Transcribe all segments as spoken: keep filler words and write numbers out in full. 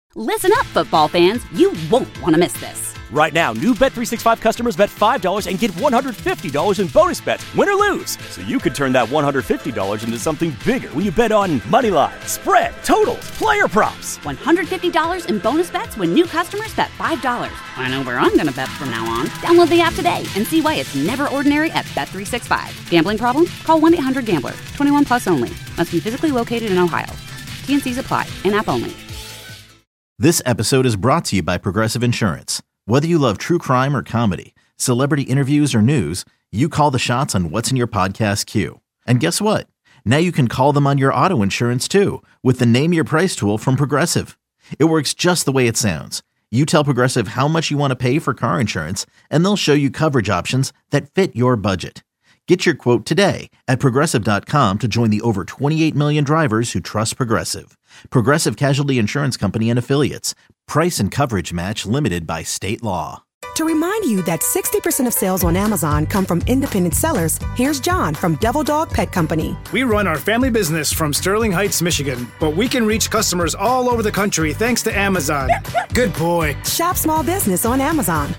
Listen up, football fans. You won't want to miss this. Right now, new Bet three sixty-five customers bet five dollars and get one hundred fifty dollars in bonus bets, win or lose. So you could turn that one hundred fifty dollars into something bigger when you bet on money line, spread, totals, player props. one hundred fifty dollars in bonus bets when new customers bet five dollars. I know where I'm going to bet from now on. Download the app today and see why it's never ordinary at Bet three sixty-five. Gambling problem? Call one eight hundred gambler. twenty-one plus only. Must be physically located in Ohio. T N Cs apply. In-app only. This episode is brought to you by Progressive Insurance. Whether you love true crime or comedy, celebrity interviews or news, you call the shots on what's in your podcast queue. And guess what? Now you can call them on your auto insurance too with the Name Your Price tool from Progressive. It works just the way it sounds. You tell Progressive how much you want to pay for car insurance, and they'll show you coverage options that fit your budget. Get your quote today at Progressive dot com to join the over twenty-eight million drivers who trust Progressive. Progressive Casualty Insurance Company and Affiliates. Price and coverage match limited by state law. To remind you that sixty percent of sales on Amazon come from independent sellers, here's John from Devil Dog Pet Company. We run our family business from Sterling Heights, Michigan, but we can reach customers all over the country thanks to Amazon. Good boy. Shop small business on Amazon.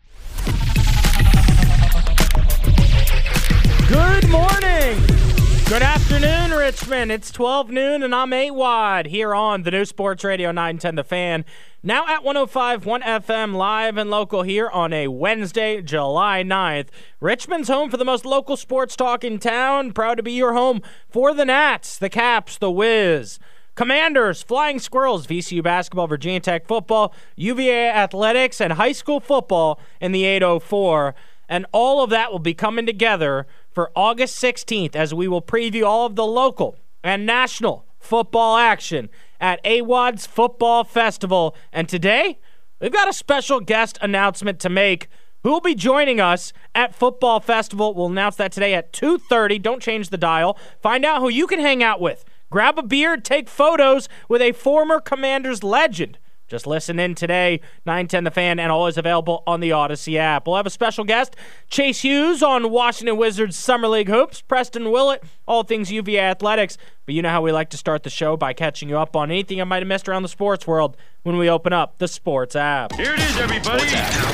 Good morning. Good afternoon, Richmond. It's twelve noon, and I'm A W O D here on the new Sports Radio nine ten The Fan. Now at one oh five point one F M, live and local here on a Wednesday, July ninth. Richmond's home for the most local sports talk in town. Proud to be your home for the Nats, the Caps, the Wiz, Commanders, Flying Squirrels, V C U basketball, Virginia Tech football, U V A athletics, and high school football in the eight oh four. And all of that will be coming together for August sixteenth as we will preview all of the local and national football action at A W O D's Football Festival. And today, we've got a special guest announcement to make. Who will be joining us at Football Festival? We'll announce that today at two thirty. Don't change the dial. Find out who you can hang out with. Grab a beer, take photos with a former Commanders legend. Just listen in today, nine ten The Fan, and always available on the Odyssey app. We'll have a special guest, Chase Hughes on Washington Wizards Summer League Hoops, Preston Willett, all things U V A athletics. But you know how we like to start the show by catching you up on anything I might have missed around the sports world when we open up the Sports app. Here it is, everybody.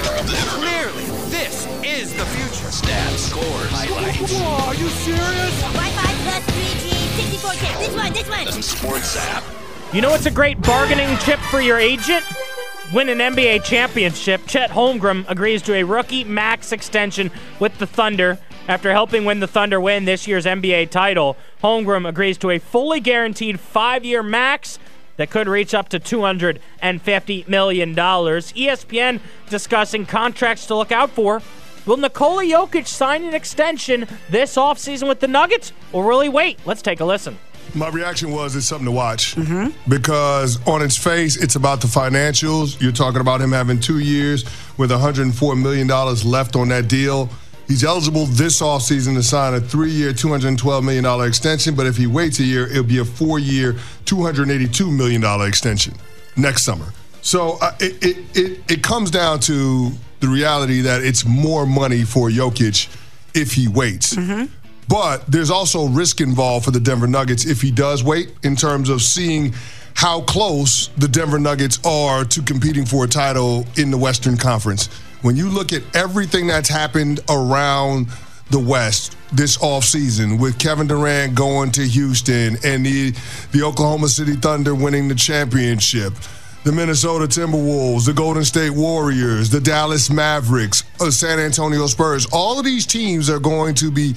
Clearly, this is the future. Stats, scores, highlights. Whoa, are you serious? Wi-Fi plus three G, sixty-four K. This one, this one. The Sports app. You know what's a great bargaining chip for your agent? Win an N B A championship. Chet Holmgren agrees to a rookie max extension with the Thunder. After helping win the Thunder win this year's N B A title, Holmgren agrees to a fully guaranteed five-year max that could reach up to two hundred fifty million dollars. E S P N discussing contracts to look out for. Will Nikola Jokic sign an extension this offseason with the Nuggets, or will he wait? Let's take a listen. My reaction was it's something to watch mm-hmm. because on its face, it's about the financials. You're talking about him having two years with one hundred four million dollars left on that deal. He's eligible this offseason to sign a three-year, two hundred twelve million dollars extension, but if he waits a year, it'll be a four-year, two hundred eighty-two million dollars extension next summer. So uh, it, it, it, it comes down to the reality that it's more money for Jokic if he waits. Mm-hmm. But there's also risk involved for the Denver Nuggets if he does wait in terms of seeing how close the Denver Nuggets are to competing for a title in the Western Conference. When you look at everything that's happened around the West this offseason with Kevin Durant going to Houston and the, the Oklahoma City Thunder winning the championship, the Minnesota Timberwolves, the Golden State Warriors, the Dallas Mavericks, uh, San Antonio Spurs, all of these teams are going to be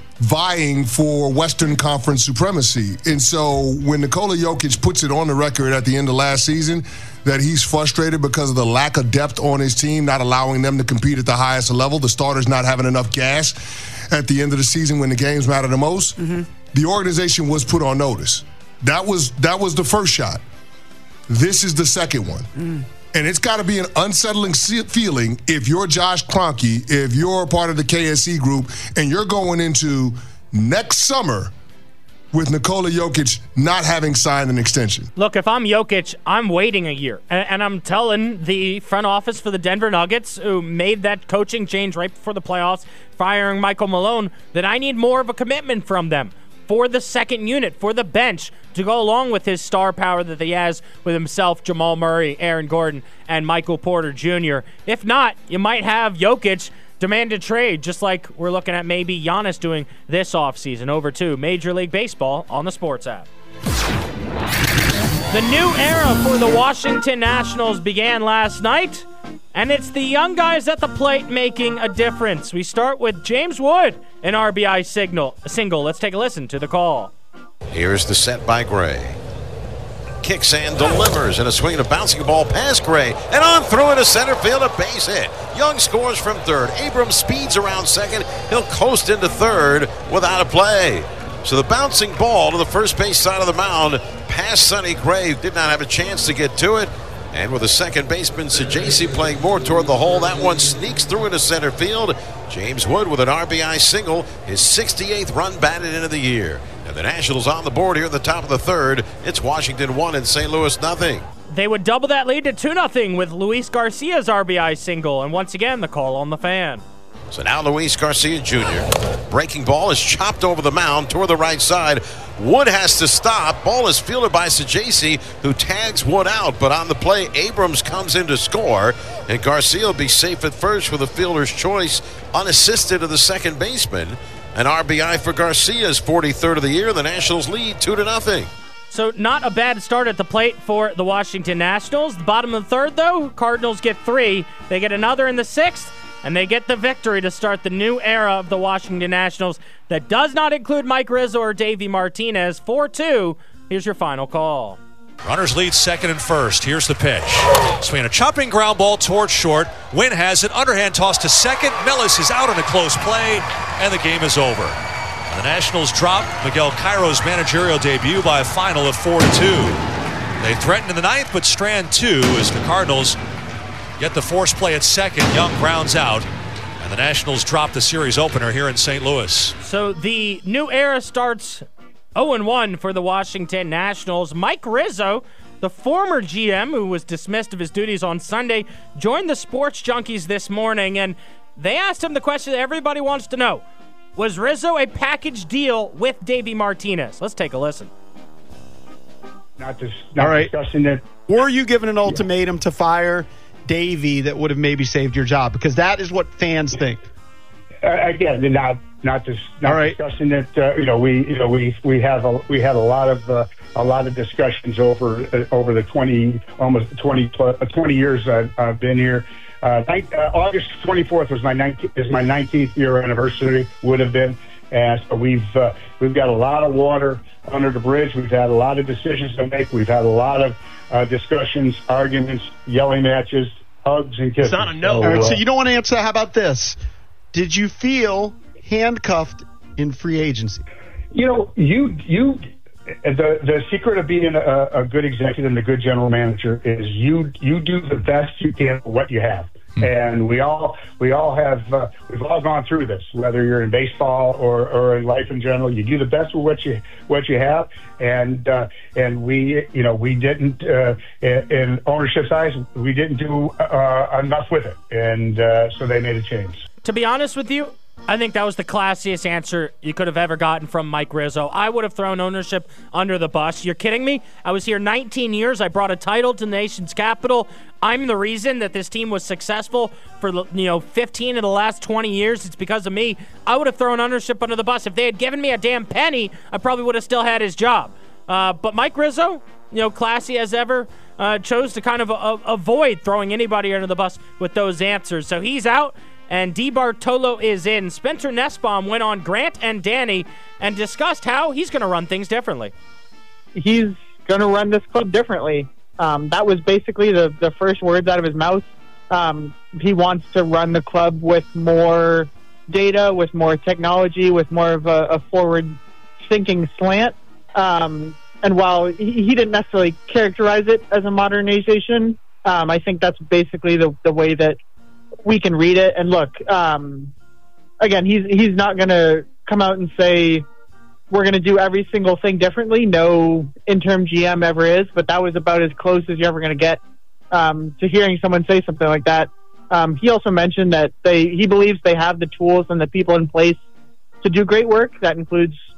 vying for Western Conference supremacy. And so when Nikola Jokic puts it on the record at the end of last season that he's frustrated because of the lack of depth on his team, not allowing them to compete at the highest level, the starters not having enough gas at the end of the season when the games matter the most, mm-hmm. the organization was put on notice. That was that was the first shot. This is the second one. Mm. And it's got to be an unsettling feeling if you're Josh Kroenke, if you're a part of the K S E group, and you're going into next summer with Nikola Jokic not having signed an extension. Look, if I'm Jokic, I'm waiting a year. And, and I'm telling the front office for the Denver Nuggets, who made that coaching change right before the playoffs, firing Michael Malone, that I need more of a commitment from them. for the second unit, for the bench, to go along with his star power that he has with himself, Jamal Murray, Aaron Gordon, and Michael Porter Junior If not, you might have Jokic demand a trade, just like we're looking at maybe Giannis doing this offseason. Over to Major League Baseball on the Sports app. The new era for the Washington Nationals began last night, and it's the young guys at the plate making a difference. We start with James Wood, an R B I signal, single. Let's take a listen to the call. Here's the set by Gray. Kicks and delivers, and a swing and a bouncing ball past Gray, and on through into center field, a base hit. Young scores from third. Abrams speeds around second. He'll coast into third without a play. So the bouncing ball to the first base side of the mound past Sonny Gray, did not have a chance to get to it. And with the second baseman, Sajacy, playing more toward the hole, that one sneaks through into center field. James Wood with an R B I single, his sixty-eighth run batted into the year. And the Nationals on the board here at the top of the third. It's Washington one and Saint Louis nothing. They would double that lead to two nothing with Luis Garcia's R B I single. And once again, the call on the fan. So now Luis Garcia Junior Breaking ball is chopped over the mound toward the right side. Wood has to stop. Ball is fielded by Sajacy, who tags Wood out. But on the play, Abrams comes in to score. And Garcia will be safe at first with a fielder's choice, unassisted to the second baseman. An R B I for Garcia's forty-third of the year. The Nationals lead two to nothing. So not a bad start at the plate for the Washington Nationals. The bottom of the third, though, Cardinals get three. They get another in the sixth. And they get the victory to start the new era of the Washington Nationals that does not include Mike Rizzo or Davey Martinez. four two. Here's your final call. Runners lead second and first. Here's the pitch. Swinging a chopping ground ball towards short. Wynn has it. Underhand toss to second. Mellis is out on a close play, and the game is over. The Nationals drop Miguel Cairo's managerial debut by a final of four to two. They threatened in the ninth, but strand two as the Cardinals get the force play at second. Young grounds out, and the Nationals drop the series opener here in Saint Louis. So the new era starts oh and one for the Washington Nationals. Mike Rizzo, the former G M who was dismissed of his duties on Sunday, joined the Sports Junkies this morning, and they asked him the question that everybody wants to know. Was Rizzo a package deal with Davey Martinez? Let's take a listen. Not, dis- not All right. discussing it. Were you given an ultimatum yeah. to fire Davey that would have maybe saved your job? Because that is what fans think. Uh, again, not not just not right. discussing it. Uh, you know, we you know we we have a we had a lot of uh, a lot of discussions over uh, over the twenty almost twenty plus, uh, twenty years I've, I've been here. Uh, night, uh, August twenty-fourth was my nineteenth is my nineteenth year anniversary. Would have been, and so we've uh, we've got a lot of water under the bridge. We've had a lot of decisions to make. We've had a lot of uh, discussions, arguments, yelling matches, hugs, and kisses. It's not a no. So, uh, so you don't want to answer. How about this? Did you feel handcuffed in free agency? You know, you you the the secret of being a, a good executive and a good general manager is you you do the best you can with what you have. Hmm. And we all we all have uh, we've all gone through this. Whether you're in baseball or, or in life in general, you do the best with what you what you have. And uh, and we you know we didn't uh, in, in ownership size we didn't do uh, enough with it, and uh, so they made a change. To be honest with you, I think that was the classiest answer you could have ever gotten from Mike Rizzo. I would have thrown ownership under the bus. You're kidding me? I was here nineteen years. I brought a title to the nation's capital. I'm the reason that this team was successful for you know fifteen of the last twenty years. It's because of me. I would have thrown ownership under the bus. If they had given me a damn penny, I probably would have still had his job. Uh, but Mike Rizzo, you know, classy as ever, uh, chose to kind of uh, avoid throwing anybody under the bus with those answers. So he's out. And DeBartolo is in. Spencer Nussbaum went on Grant and Danny and discussed how he's going to run things differently. He's going to run this club differently. Um, that was basically the, the first words out of his mouth. Um, he wants to run the club with more data, with more technology, with more of a, a forward-thinking slant. Um, and while he, he didn't necessarily characterize it as a modernization, um, I think that's basically the, the way that we can read it. And look, um, again, he's he's not going to come out and say we're going to do every single thing differently. No interim G M ever is, but that was about as close as you're ever going to get um, to hearing someone say something like that. Um, he also mentioned that they he believes they have the tools and the people in place to do great work. That includes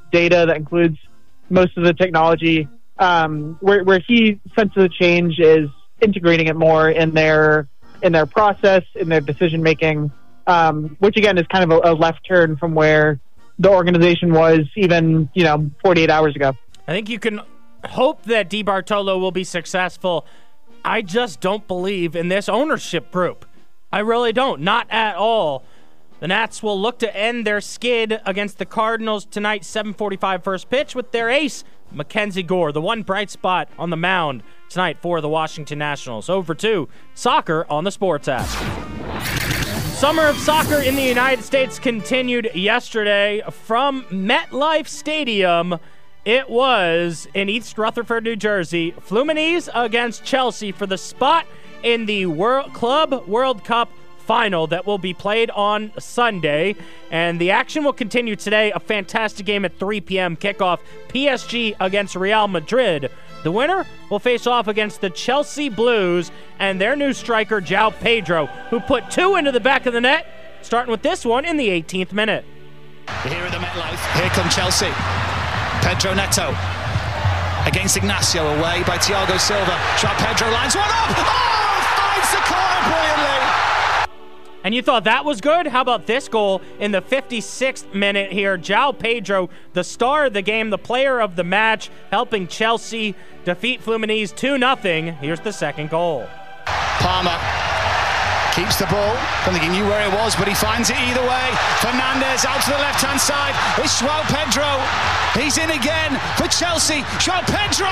data, that includes most of the technology. Um, where, where he senses the change is integrating it more in their in their process, in their decision making, um, which again is kind of a, a left turn from where the organization was even, you know, forty-eight hours ago. I think you can hope that DeBartolo will be successful. I just don't believe in this ownership group. I really don't. Not at all. The Nats will look to end their skid against the Cardinals tonight, seven forty-five first pitch, with their ace, Mackenzie Gore, the one bright spot on the mound tonight for the Washington Nationals. Over to soccer on the Sports app. Summer of soccer in the United States continued yesterday from MetLife Stadium. It was in East Rutherford, New Jersey. Fluminense against Chelsea for the spot in the World Club World Cup final that will be played on Sunday. And the action will continue today. A fantastic game at three p.m. kickoff. P S G against Real Madrid. The winner will face off against the Chelsea Blues and their new striker, João Pedro, who put two into the back of the net, starting with this one in the eighteenth minute. Here at the MetLife, here come Chelsea. Pedro Neto against Ignacio, away by Thiago Silva. João Pedro lines one up. Oh, finds the corner brilliantly. And you thought that was good? How about this goal in the fifty-sixth minute here? João Pedro, the star of the game, the player of the match, helping Chelsea defeat Fluminense two nothing. Here's the second goal. Palmer keeps the ball. Don't think he knew where it was, but he finds it either way. Fernandez out to the left-hand side. It's João Pedro. He's in again for Chelsea. João Pedro!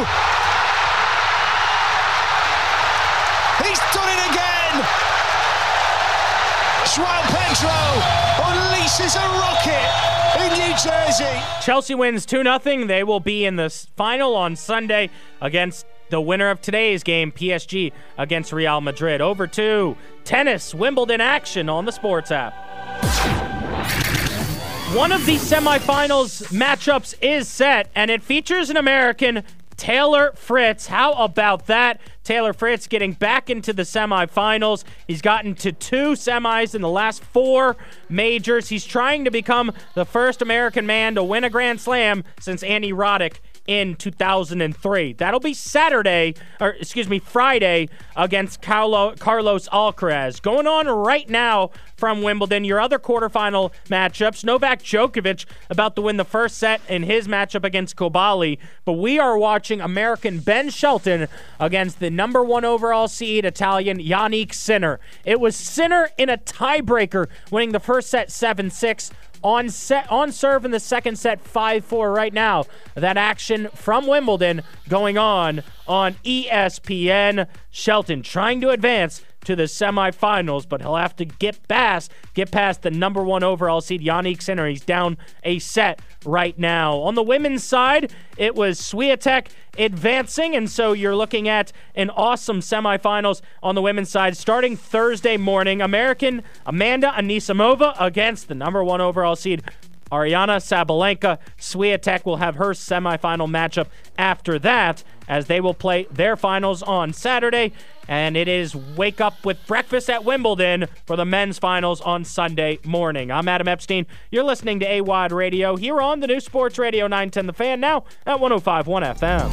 He's done it again! João Pedro unleashes a rocket in New Jersey. Chelsea wins two nothing. They will be in the final on Sunday against the winner of today's game, P S G against Real Madrid. Over to tennis, Wimbledon action on the Sports app. One of the semifinals matchups is set, and it features an American, Taylor Fritz. How about that? Taylor Fritz getting back into the semifinals. He's gotten to two semis in the last four majors. He's trying to become the first American man to win a Grand Slam since Andy Roddick in two thousand three. That'll be Saturday, or excuse me, Friday against Carlo, Carlos Alcaraz. Going on right now from Wimbledon, your other quarterfinal matchups. Novak Djokovic about to win the first set in his matchup against Kobali, but we are watching American Ben Shelton against the number one overall seed, Italian Yannick Sinner. It was Sinner in a tiebreaker, winning the first set seven six. On set, on serve in the second set, five four right now. That action from Wimbledon going on on E S P N. Shelton trying to advance to the semifinals, but he'll have to get past, get past the number one overall seed, Yannick Sinner. He's down a set right now. On the women's side, it was Swiatek advancing, and so you're looking at an awesome semifinals on the women's side starting Thursday morning. American Amanda Anisimova against the number one overall seed, Ariana Sabalenka. Swiatek will have her semifinal matchup after that, as they will play their finals on Saturday. And it is wake up with breakfast at Wimbledon for the men's finals on Sunday morning. I'm Adam Epstein. You're listening to A W O D Radio here on the new Sports Radio nine ten The Fan, now at one oh five point one F M.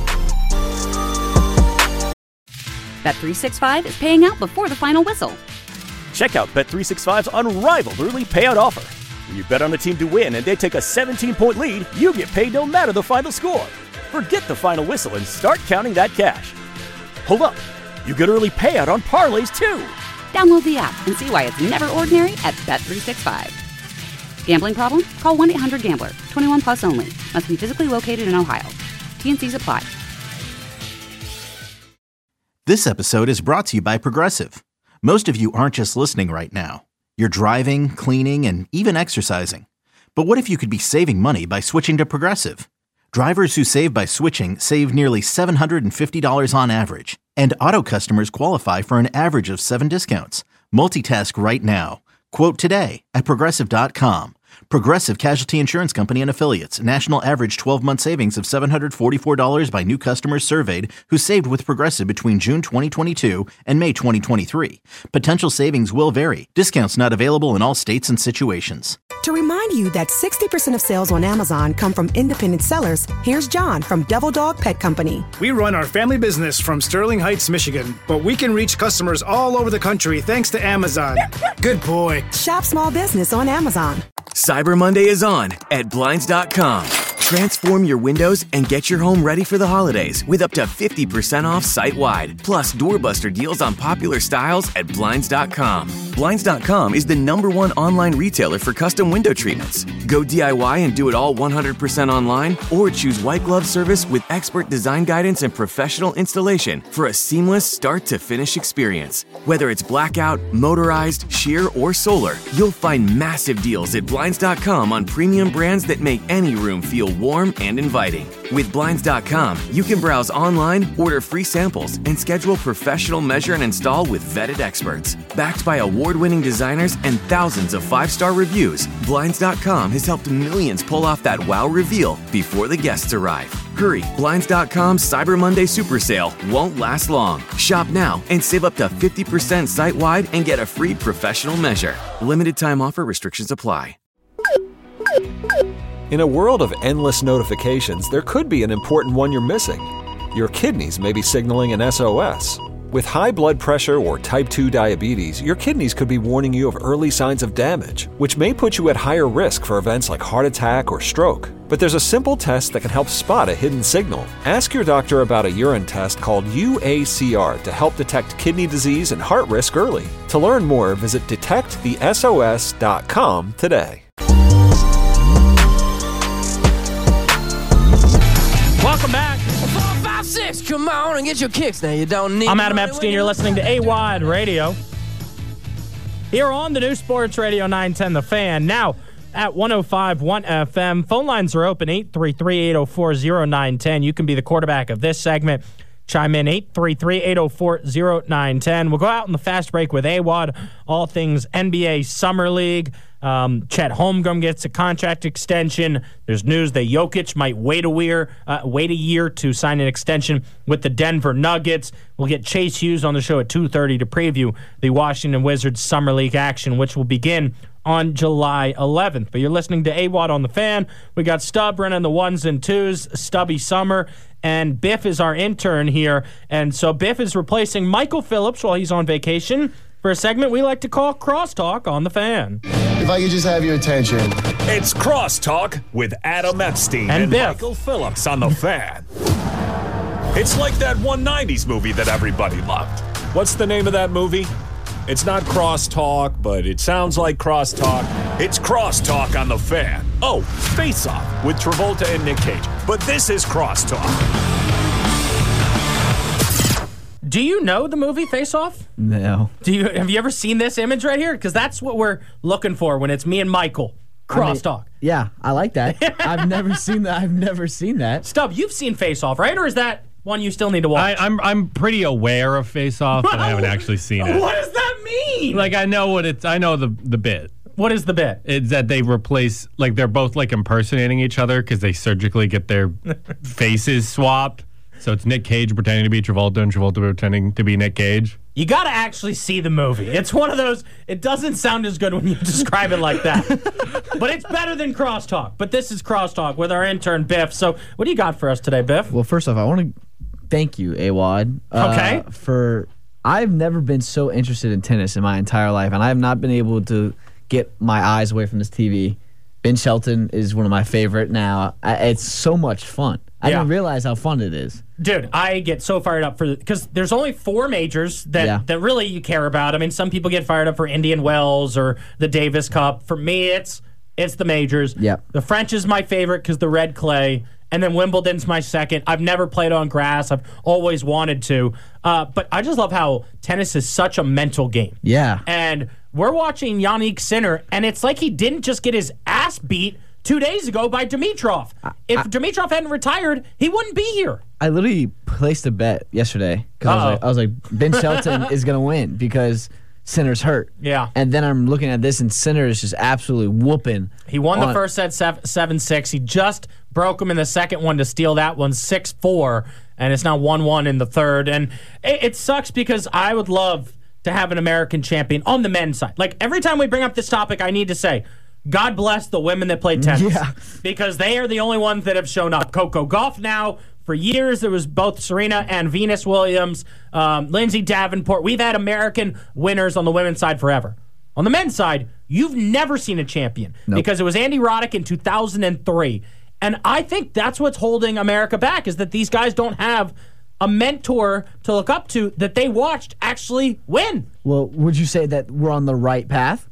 Bet three sixty-five is paying out before the final whistle. Check out Bet three sixty-five's unrivaled early payout offer. When you bet on a team to win and they take a seventeen-point lead, you get paid no matter the final score. Forget the final whistle and start counting that cash. Hold up. You get early payout on parlays, too. Download the app and see why it's never ordinary at Bet three sixty-five. Gambling problem? Call one eight hundred gambler. twenty-one plus only. Must be physically located in Ohio. T and C's apply. This episode is brought to you by Progressive. Most of you aren't just listening right now. You're driving, cleaning, and even exercising. But what if you could be saving money by switching to Progressive? Drivers who save by switching save nearly seven hundred fifty dollars on average. And auto customers qualify for an average of seven discounts. Multitask right now. Quote today at Progressive dot com. Progressive Casualty Insurance Company and Affiliates. National average twelve-month savings of seven hundred forty-four dollars by new customers surveyed who saved with Progressive between June twenty twenty-two and May twenty twenty-three. Potential savings will vary. Discounts not available in all states and situations. To remind you that sixty percent of sales on Amazon come from independent sellers, here's John from Devil Dog Pet Company. We run our family business from Sterling Heights, Michigan, but we can reach customers all over the country thanks to Amazon. Good boy. Shop small business on Amazon. Cyber Monday is on at Blinds dot com. Transform your windows and get your home ready for the holidays with up to fifty percent off site-wide. Plus, doorbuster deals on popular styles at Blinds dot com. Blinds dot com is the number one online retailer for custom window treatments. Go D I Y and do it all one hundred percent online, or choose white glove service with expert design guidance and professional installation for a seamless start-to-finish experience. Whether it's blackout, motorized, sheer, or solar, you'll find massive deals at Blinds dot com on premium brands that make any room feel warm and inviting. With Blinds dot com, you can browse online, order free samples, and schedule professional measure and install with vetted experts. Backed by award-winning designers and thousands of five-star reviews, Blinds dot com has helped millions pull off that wow reveal before the guests arrive. Hurry, Blinds dot com's Cyber Monday Super Sale won't last long. Shop now and save up to fifty percent site-wide and get a free professional measure. Limited time offer restrictions apply. In a world of endless notifications, there could be an important one you're missing. Your kidneys may be signaling an S O S. With high blood pressure or type two diabetes, your kidneys could be warning you of early signs of damage, which may put you at higher risk for events like heart attack or stroke. But there's a simple test that can help spot a hidden signal. Ask your doctor about a urine test called U A C R to help detect kidney disease and heart risk early. To learn more, visit detect the S O S dot com today. Welcome back. Four, five, six, come on and get your kicks now. You don't need. I'm Adam Epstein. You're listening to A W A D Radio. Here on the new Sports Radio nine ten The Fan. Now at one oh five point one F M. Phone lines are open, eight three three, eight oh four, oh nine one oh. You can be the quarterback of this segment. Chime in, eight three three, eight oh four, oh nine one oh. We'll go out in the fast break with A W A D, all things N B A Summer League. Um, Chet Holmgren gets a contract extension. There's news that Jokic might wait a year, uh, wait a year to sign an extension with the Denver Nuggets. We'll get Chase Hughes on the show at two thirty to preview the Washington Wizards Summer League action, which will begin on July eleventh. But you're listening to A W A D on the Fan. We got Stubb running the ones and twos, Stubby Summer, and Biff is our intern here. And so Biff is replacing Michael Phillips while he's on vacation for a segment we like to call Crosstalk on the Fan. If I could just have your attention. It's Crosstalk with Adam Epstein and, and Biff. Michael Phillips on the Fan. It's like that one nineties movie that everybody loved. What's the name of that movie? It's not Crosstalk, but it sounds like Crosstalk. It's Crosstalk on the Fan. Oh, Face Off with Travolta and Nick Cage. But this is Crosstalk. Do you know the movie Face Off? No. Do you have you ever seen this image right here? Because that's what we're looking for when it's me and Michael. Crosstalk. I mean, yeah, I like that. I've never seen that. I've never seen that. Stubb, you've seen Face Off, right? Or is that one you still need to watch? I, I'm I'm pretty aware of Face Off, but I haven't actually seen it. What does that mean? Like I know what it's. I know the the bit. What is the bit? It's that they replace, like they're both like impersonating each other because they surgically get their faces swapped. So it's Nick Cage pretending to be Travolta and Travolta pretending to be Nick Cage. You got to actually see the movie. It's one of those, it doesn't sound as good when you describe it like that. But it's better than Crosstalk. But this is Crosstalk with our intern, Biff. So what do you got for us today, Biff? Well, first off, I want to thank you, A W A D. Uh, okay. For, I've never been so interested in tennis in my entire life, and I have not been able to get my eyes away from this T V. Ben Shelton is one of my favorite now. I, it's so much fun. I yeah. didn't realize how fun it is. Dude, I get so fired up for because there's only four majors that, yeah. that really you care about. I mean, some people get fired up for Indian Wells or the Davis Cup. For me, it's it's the majors. Yep. The French is my favorite because the red clay, and then Wimbledon's my second. I've never played on grass. I've always wanted to. Uh, but I just love how tennis is such a mental game. Yeah. And we're watching Yannick Sinner, and it's like he didn't just get his ass beat two days ago by Dimitrov. If I, Dimitrov hadn't retired, he wouldn't be here. I literally placed a bet yesterday because I was like, I was like, Ben Shelton is going to win because Sinner's hurt. Yeah. And then I'm looking at this, and Sinner is just absolutely whooping. He won on, the first set seven six. He just broke him in the second one to steal that one six four, and it's now one one in the third. And it, it sucks because I would love to have an American champion on the men's side. Like, every time we bring up this topic, I need to say, God bless the women that play tennis. Yeah. Because they are the only ones that have shown up. Coco Gauff now. For years, there was both Serena and Venus Williams, um, Lindsay Davenport. We've had American winners on the women's side forever. On the men's side, you've never seen a champion Nope. because it was Andy Roddick in two thousand three. And I think that's what's holding America back is that these guys don't have a mentor to look up to that they watched actually win. Well, would you say that we're on the right path?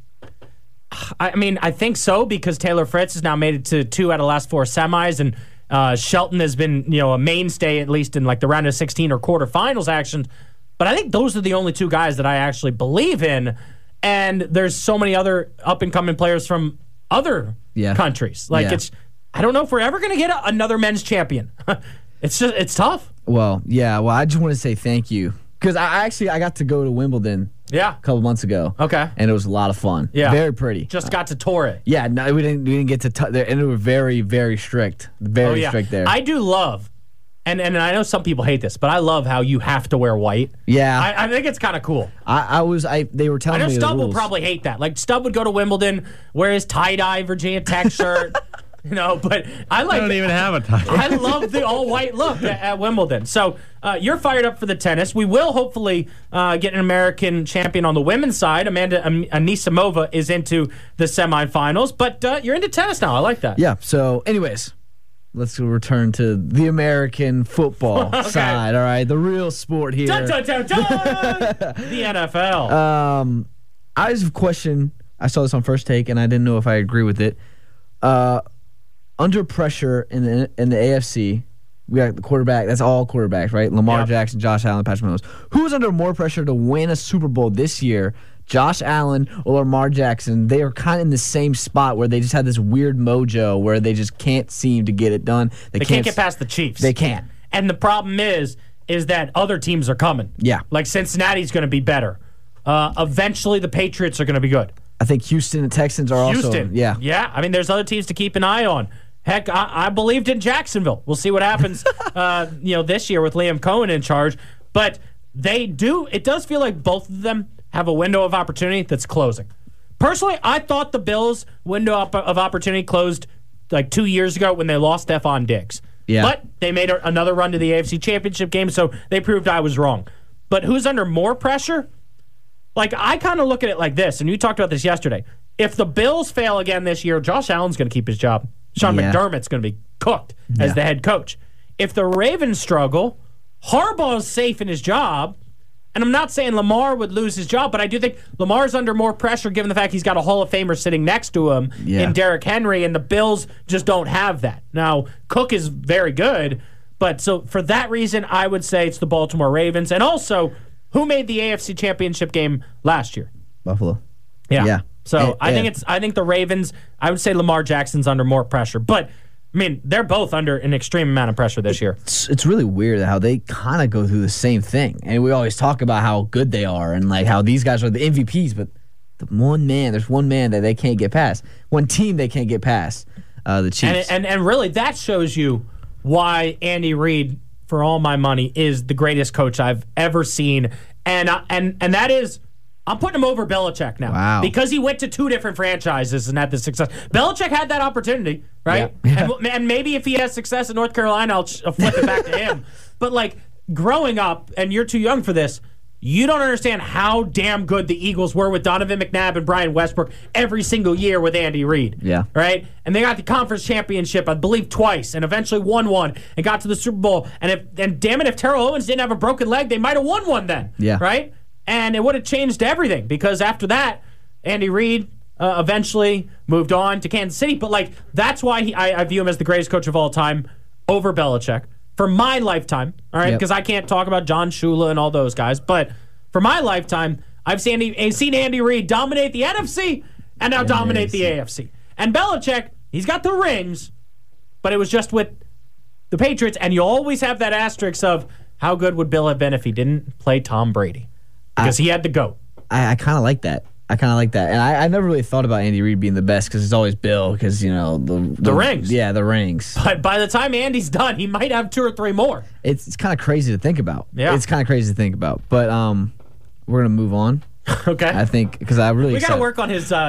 I mean, I think so because Taylor Fritz has now made it to two out of the last four semis, and uh, Shelton has been, you know, a mainstay at least in like the round of sixteen or quarterfinals action. But I think those are the only two guys that I actually believe in. And there's so many other up and coming players from other Yeah. countries. Like Yeah. it's, I don't know if we're ever going to get a, another men's champion. It's just, it's tough. Well, yeah. Well, I just want to say thank you because I I actually I got to go to Wimbledon. Yeah. A couple months ago. Okay. And it was a lot of fun. Yeah. Very pretty. Just got to tour it. Yeah. No, we didn't. We didn't get to. T- there, and it was very, very strict. Very Oh, yeah. strict there. I do love, and, and I know some people hate this, but I love how you have to wear white. Yeah. I, I think it's kind of cool. I, I was. I. They were I telling know me the Stubb will rules. probably hate that. Like Stubb would go to Wimbledon, wear his tie-dye Virginia Tech shirt, you know. But I like. I don't even have a tie. I love the all-white look at, at Wimbledon. So uh, you're fired up for the tennis. We will hopefully uh, get an American champion on the women's side. Amanda Am- Anisimova is into the semifinals, but uh, you're into tennis now. I like that. Yeah. So, anyways, let's return to the American football Okay. side. All right, the real sport here. Dun, dun, dun, dun! The N F L. Um, I just have a question. I saw this on First Take, and I didn't know if I agree with it. Uh, under pressure in the in the A F C, we got the quarterback. That's all quarterbacks, right? Lamar Yep. Jackson, Josh Allen, Patrick Mahomes. Who's under more pressure to win a Super Bowl this year? Josh Allen or Lamar Jackson? They are kind of in the same spot where they just have this weird mojo where they just can't seem to get it done. They, can't, get past the Chiefs. They can't. And the problem is, is that other teams are coming. Yeah. Like Cincinnati's going to be better. Uh, eventually, the Patriots are going to be good. I think Houston and Texans are Houston. also. Yeah. Yeah. I mean, there's other teams to keep an eye on. Heck, I, I believed in Jacksonville. We'll see what happens, uh, you know, this year with Liam Cohen in charge. But they do. It does feel like both of them have a window of opportunity that's closing. Personally, I thought the Bills' window of opportunity closed like two years ago when they lost Stephon Diggs. Yeah. But they made a, another run to the A F C Championship game, so they proved I was wrong. But who's under more pressure? Like, I kind of look at it like this, and you talked about this yesterday. If the Bills fail again this year, Josh Allen's going to keep his job. Sean Yeah. McDermott's going to be cooked as Yeah. the head coach. If the Ravens struggle, Harbaugh's safe in his job. And I'm not saying Lamar would lose his job, but I do think Lamar's under more pressure given the fact he's got a Hall of Famer sitting next to him Yeah. in Derrick Henry, and the Bills just don't have that. Now, Cook is very good, but so for that reason, I would say it's the Baltimore Ravens. And also, who made the A F C Championship game last year? Buffalo. Yeah. Yeah. So And- I think and- it's I think the Ravens, I would say Lamar Jackson's under more pressure. But I mean, they're both under an extreme amount of pressure this year. It's, it's really weird how they kind of go through the same thing. And we always talk about how good they are and like how these guys are the M V Ps, but the one man, there's one man that they can't get past. One team they can't get past. Uh, the Chiefs. And, and and really that shows you why Andy Reid, for all my money, is the greatest coach I've ever seen. And uh, and and that is, I'm putting him over Belichick now. Wow. Because he went to two different franchises and had the success. Belichick had that opportunity, right? And, and maybe if he has success in North Carolina, I'll, I'll flip it back to him. But like growing up, and you're too young for this, you don't understand how damn good the Eagles were with Donovan McNabb and Brian Westbrook every single year with Andy Reid. Yeah. Right? And they got the conference championship, I believe, twice, and eventually won one and got to the Super Bowl. And if and damn it, if Terrell Owens didn't have a broken leg, they might have won one then. Yeah. Right? And it would have changed everything because after that, Andy Reid uh, eventually moved on to Kansas City. But like that's why he, I, I view him as the greatest coach of all time over Belichick for my lifetime. All right, Yep. because I can't talk about John Shula and all those guys, but for my lifetime, I've seen Andy, I've seen Andy Reid dominate the N F C and now And dominate the the A F C. And Belichick, he's got the rings, but it was just with the Patriots. And you always have that asterisk of how good would Bill have been if he didn't play Tom Brady. Because he had the GOAT. I, I kind of like that. I kind of like that. And I, I never really thought about Andy Reid being the best because it's always Bill because, you know, the, the, The rings. Yeah, the rings. But by the time Andy's done, he might have two or three more. It's, it's kind of crazy to think about. Yeah. It's kind of crazy to think about. But um, we're going to move on. Okay. I think because I really We got to excited- work on his uh,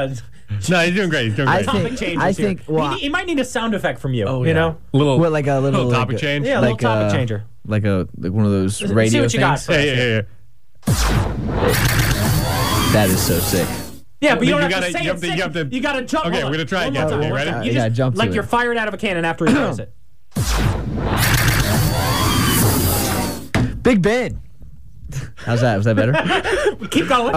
No, he's doing great. He's doing I great. think- Topic changes I here. think- well, he, he might need a sound effect from you. Oh, you yeah. know, Little, What, like a little, little like topic a- change. Yeah, a like little topic uh, changer. Like a like one of those See radio what you got things. for us. Yeah, yeah, yeah. That is so sick. Yeah, but you Well, don't you have gotta- to say you it have to- you sick. have to- You got to jump. Okay, Hold on. we're gonna try One again. more time, Okay, one more ready? time. You just- gotta jump to like it. you're fired out of a cannon after he throws it. Big Ben. How's that? Was that better? Keep going.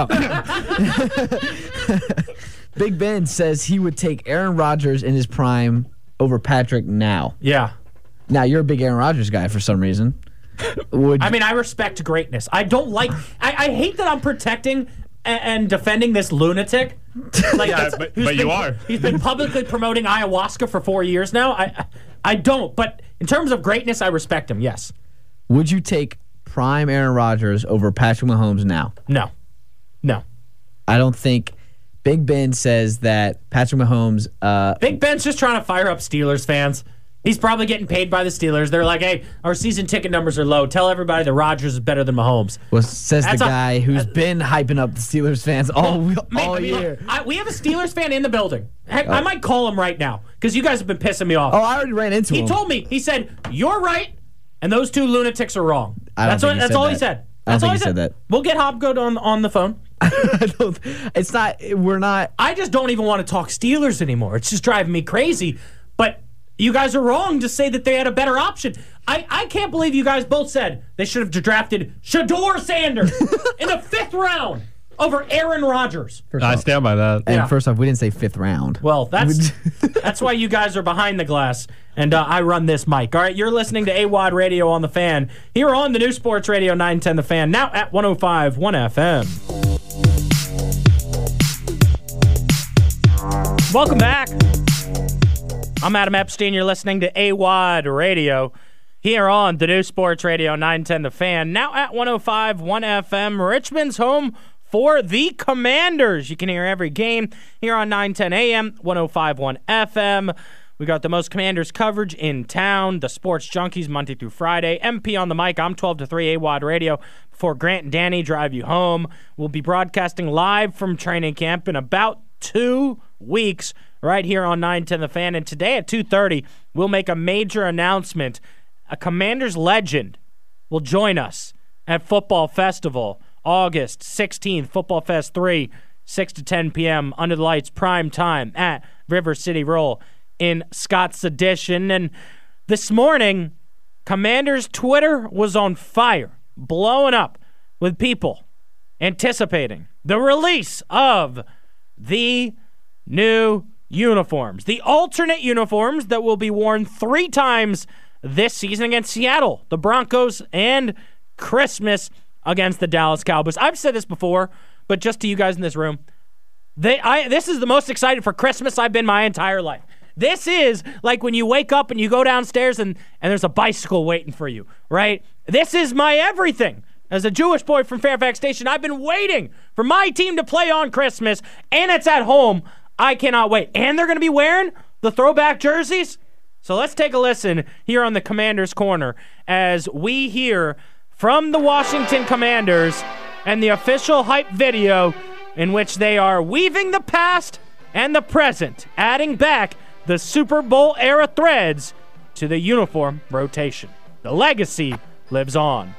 Big Ben says he would take Aaron Rodgers in his prime over Patrick now. Yeah. Now you're a big Aaron Rodgers guy for some reason. Would I mean, I respect greatness. I don't like. I, I hate that I'm protecting and, and defending this lunatic. Like, Yeah, that's- but- who's but you been- are. He's been publicly promoting ayahuasca for four years now. I, I, I don't. But in terms of greatness, I respect him. Yes. would you take prime Aaron Rodgers over Patrick Mahomes now? No. No. I don't think. Big Ben says that Patrick Mahomes. Uh, Big Ben's just trying to fire up Steelers fans. He's probably getting paid by the Steelers. They're like, hey, our season ticket numbers are low. Tell everybody that Rodgers is better than Mahomes. well, says That's the a- guy who's been hyping up the Steelers fans all Mate, all I mean, look, year. I, we have a Steelers fan in the building. Heck, I might call him right now because you guys have been pissing me off. Oh, I already ran into he him. told me. He said, you're right, and those two lunatics are wrong. I don't that's think what, he that's said all he that. said. I don't That's all think he he said that. We'll get Hopgood on, on the phone. I don't, it's not. We're not. I just don't even want to talk Steelers anymore. It's just driving me crazy. But you guys are wrong to say that they had a better option. I, I can't believe you guys both said they should have drafted Shador Sanders in the fifth round over Aaron Rodgers. First I off, stand by that. and Yeah. first off, we didn't say fifth round. Well, that's that's why you guys are behind the glass, and uh, I run this mic. All right, you're listening to A W O D Radio on The Fan, here on the new Sports Radio nine ten The Fan, now at one oh five point one F M. Welcome back. I'm Adam Epstein. You're listening to A W O D Radio here on the new Sports Radio nine ten The Fan, now at one oh five point one F M, Richmond's home for the Commanders. You can hear every game here on nine ten A M, one oh five point one F M. We got the most Commanders coverage in town, the Sports Junkies, Monday through Friday. M P on the mic, I'm twelve to three, A W O D Radio. Before Grant and Danny drive you home, we'll be broadcasting live from training camp in about two weeks right here on nine ten The Fan. And today at two thirty, we'll make a major announcement. A Commanders legend will join us at Football Festival, August sixteenth, Football Fest three, six to ten p.m., under the lights, prime time at River City Roll in Scott's Addition. And this morning, Commanders Twitter was on fire, blowing up with people anticipating the release of the new uniforms, the alternate uniforms that will be worn three times this season against Seattle, the Broncos, and Christmas against the Dallas Cowboys. I've said this before, but just to you guys in this room, they, I, this is the most excited for Christmas I've been my entire life. This is like when you wake up and you go downstairs and, and there's a bicycle waiting for you, right? This is my everything. As a Jewish boy from Fairfax Station, I've been waiting for my team to play on Christmas, and it's at home. I cannot wait. And they're going to be wearing the throwback jerseys. So let's take a listen here on the Commanders Corner as we hear from the Washington Commanders and the official hype video in which they are weaving the past and the present, adding back the Super Bowl era threads to the uniform rotation. The legacy lives on.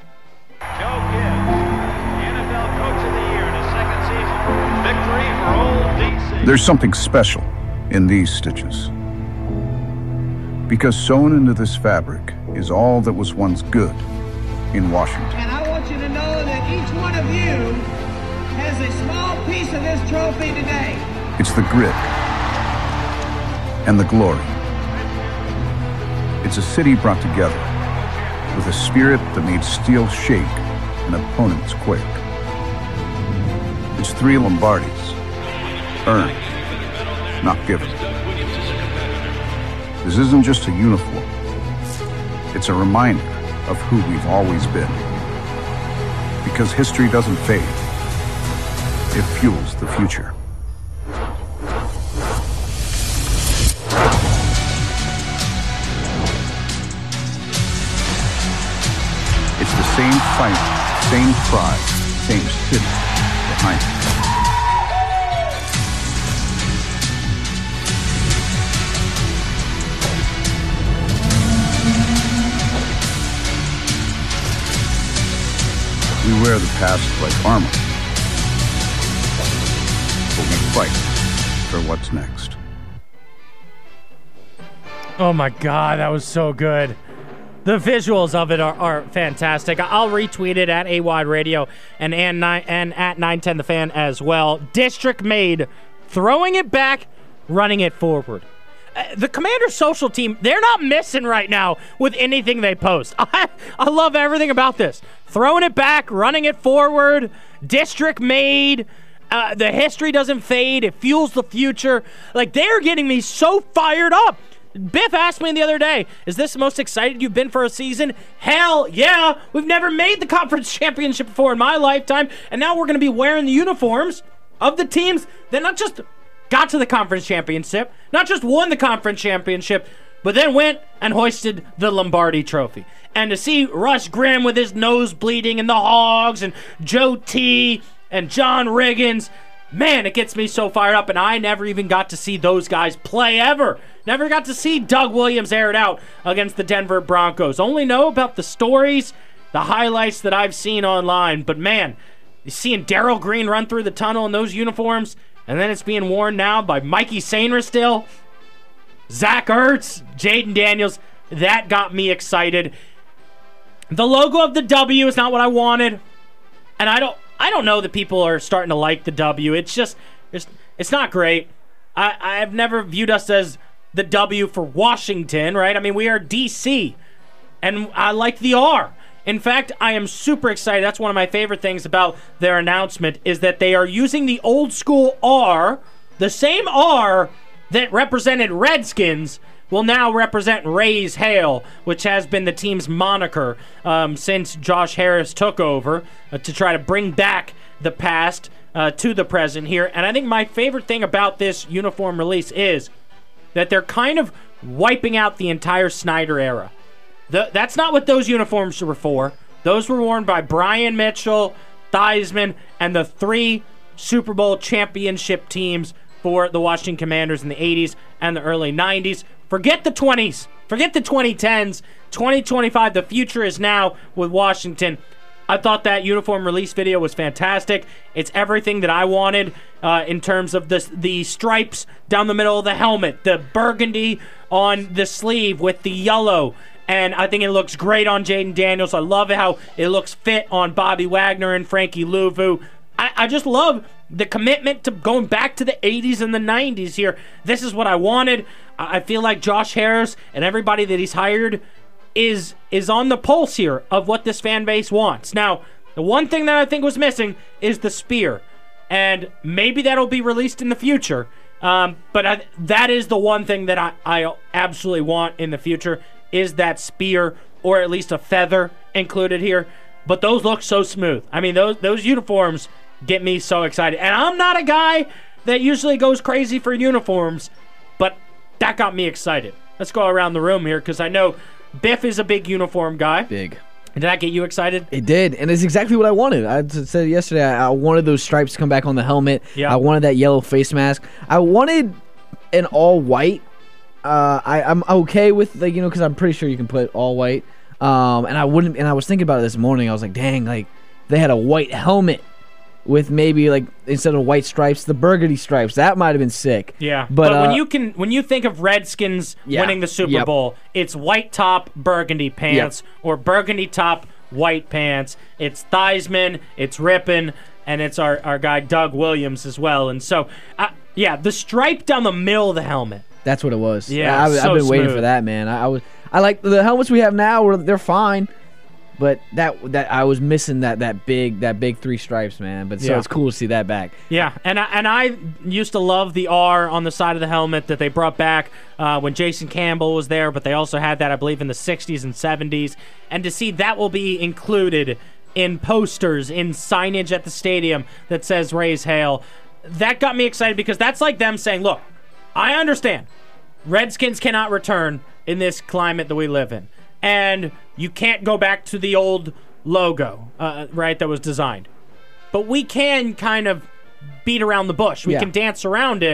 Joe Gibbs, the N F L Coach of the Year in his second season. Victory for Old D C. There's something special in these stitches. Because sewn into this fabric is all that was once good in Washington. And I want you to know that each one of you has a small piece of this trophy today. It's the grit and the glory. It's a city brought together with a spirit that made steel shake and opponents quake. It's three Lombardis, earned, not given. This isn't just a uniform. It's a reminder of who we've always been. Because history doesn't fade. It fuels the future. It's the same fight, same pride, same spirit behind it. wear the past like armor. But we fight for what's next. Oh my God, that was so good. The visuals of it are, are fantastic. I'll retweet it at A Wide Radio and, and, and at nine ten The Fan as well. District made, throwing it back, running it forward. Uh, the Commanders' social team, they're not missing right now with anything they post. I, I love everything about this. Throwing it back, running it forward, district made. Uh, the history doesn't fade. It fuels the future. Like, they're getting me so fired up. Biff asked me the other day, is this the most excited you've been for a season? Hell yeah. We've never made the conference championship before in my lifetime, and now we're going to be wearing the uniforms of the teams that not just got to the conference championship, not just won the conference championship, but then went and hoisted the Lombardi Trophy. And to see Russ Grimm with his nose bleeding and the Hogs and Joe T and John Riggins, man, it gets me so fired up, and I never even got to see those guys play ever. Never got to see Doug Williams air it out against the Denver Broncos. Only know about the stories, the highlights that I've seen online. But man, you're seeing Darrell Green run through the tunnel in those uniforms, and then it's being worn now by Mikey Sainristil, Zach Ertz, Jaden Daniels. That got me excited. The logo of the W is not what I wanted, and I don't I don't know that people are starting to like the W. It's just, it's, it's not great. I, I've never viewed us as the W for Washington, right? I mean, we are D C, and I like the R. In fact, I am super excited. That's one of my favorite things about their announcement is that they are using the old school R, the same R that represented Redskins, will now represent Raise Hail, which has been the team's moniker um, since Josh Harris took over uh, to try to bring back the past uh, to the present here. And I think my favorite thing about this uniform release is that they're kind of wiping out the entire Snyder era. The, that's not what those uniforms were for. Those were worn by Brian Mitchell, Theismann, and the three Super Bowl championship teams for the Washington Commanders in the eighties and the early nineties. Forget the twenties. Forget the twenty tens. twenty twenty-five, the future is now with Washington. I thought that uniform release video was fantastic. It's everything that I wanted uh, in terms of the, the stripes down the middle of the helmet, the burgundy on the sleeve with the yellow, and I think it looks great on Jaden Daniels. I love how it looks fit on Bobby Wagner and Frankie Louvu. I, I just love the commitment to going back to the eighties and the nineties here. This is what I wanted. I feel like Josh Harris and everybody that he's hired is is on the pulse here of what this fan base wants. Now, the one thing that I think was missing is the spear, and maybe that'll be released in the future, um, but I, that is the one thing that I, I absolutely want in the future is that spear, or at least a feather included here. But those look so smooth. I mean, those those uniforms get me so excited. And I'm not a guy that usually goes crazy for uniforms, but that got me excited. Let's go around the room here, because I know Biff is a big uniform guy. Big. Did that get you excited? It did, and it's exactly what I wanted. I said yesterday I, I wanted those stripes to come back on the helmet. Yeah. I wanted that yellow face mask. I wanted an all white. Uh, I, I'm okay with, like, you know, because I'm pretty sure you can put all white. Um, and I wouldn't. And I was thinking about it this morning. I was like, dang, like they had a white helmet with maybe, like, instead of white stripes, the burgundy stripes. That might have been sick. Yeah, but, but uh, when you can, when you think of Redskins yeah, winning the Super yep. Bowl, it's white top, burgundy pants, Yep. or burgundy top, white pants. It's Theismann, it's Rippon, and it's our, our guy Doug Williams as well. And so, uh, yeah, the stripe down the middle of the helmet. That's what it was. Yeah, I, I've so been waiting smooth. for that, man. I, I was. I like the helmets we have now. They're fine. But that that I was missing that that big that big three stripes, man. But so Yeah. it's cool to see that back. Yeah, and I, and I used to love the R on the side of the helmet that they brought back uh, when Jason Campbell was there, but they also had that, I believe, in the sixties and seventies. And to see that will be included in posters, in signage at the stadium that says Raise Hail, that got me excited, because that's like them saying, look, I understand. Redskins cannot return in this climate that we live in. And you can't go back to the old logo, uh, right, that was designed. But we can kind of beat around the bush. We Yeah. can dance around it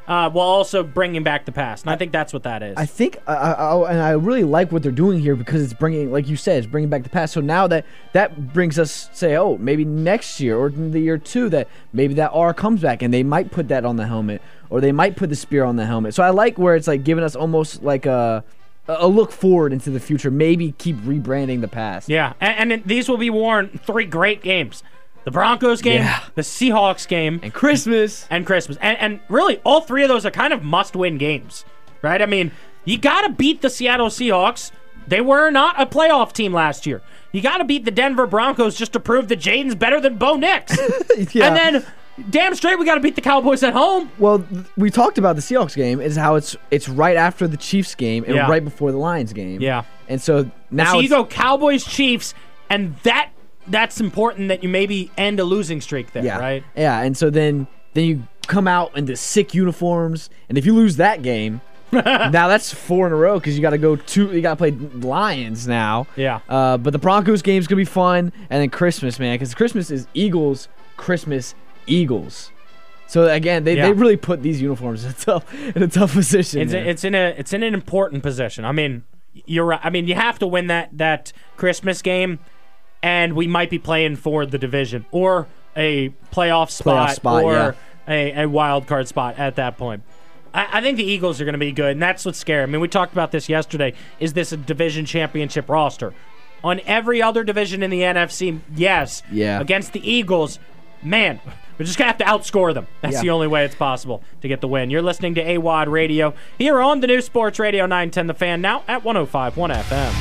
uh, while also bringing back the past. And I think that's what that is. I think, I, I, and I really like what they're doing here because it's bringing, like you said, it's bringing back the past. So now that that brings us, say, oh, maybe next year or in the year two, that maybe that R comes back and they might put that on the helmet or they might put the spear on the helmet. So I like where it's like giving us almost like a a look forward into the future. Maybe keep rebranding the past. Yeah, and, and these will be worn three great games. The Broncos game, Yeah. the Seahawks game, and Christmas. And Christmas. And, and really, all three of those are kind of must-win games, right? I mean, you got to beat the Seattle Seahawks. They were not a playoff team last year. You got to beat the Denver Broncos just to prove that Jaden's better than Bo Nix. Yeah. And then, damn straight, we got to beat the Cowboys at home. Well, th- we talked about the Seahawks game. Is how it's it's right after the Chiefs game and Yeah. right before the Lions game. Yeah. And so now so you it's- go Cowboys, Chiefs, and that that's important that you maybe end a losing streak there, yeah. right? Yeah, and so then then you come out in the sick uniforms, and if you lose that game, now that's four in a row because you got to go two. You got to play Lions now. Yeah. Uh, but the Broncos game's gonna be fun, and then Christmas, man, because Christmas is Eagles, Christmas, Eagles. So again, they, Yeah. they really put these uniforms in a tough in a tough position. It's, man. it's in a it's in an important position. I mean, you're right. I mean, you have to win that that Christmas game, and we might be playing for the division or a playoff spot, Playoff spot, or yeah. a, a wild card spot at that point. I, I think the Eagles are going to be good, and that's what's scary. I mean, we talked about this yesterday. Is this a division championship roster? On every other division in the N F C, yes. Yeah. Against the Eagles, man, we're just going to have to outscore them. That's Yeah. the only way it's possible to get the win. You're listening to A W O D Radio here on the new Sports Radio nine ten The Fan, now at one oh five point one F M.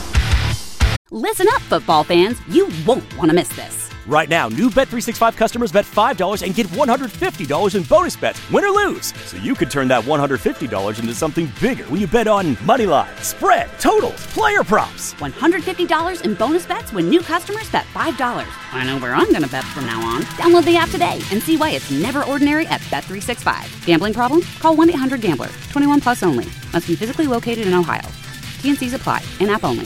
Listen up, football fans. You won't want to miss this. Right now, new Bet three sixty-five customers bet five dollars and get one hundred fifty dollars in bonus bets, win or lose. So you could turn that one hundred fifty dollars into something bigger when you bet on money line, spread, totals, player props. one hundred fifty dollars in bonus bets when new customers bet five dollars. I know where I'm going to bet from now on. Download the app today and see why it's never ordinary at Bet three sixty-five. Gambling problem? Call one eight hundred gambler. twenty-one plus only. Must be physically located in Ohio. T N Cs apply. In-app only.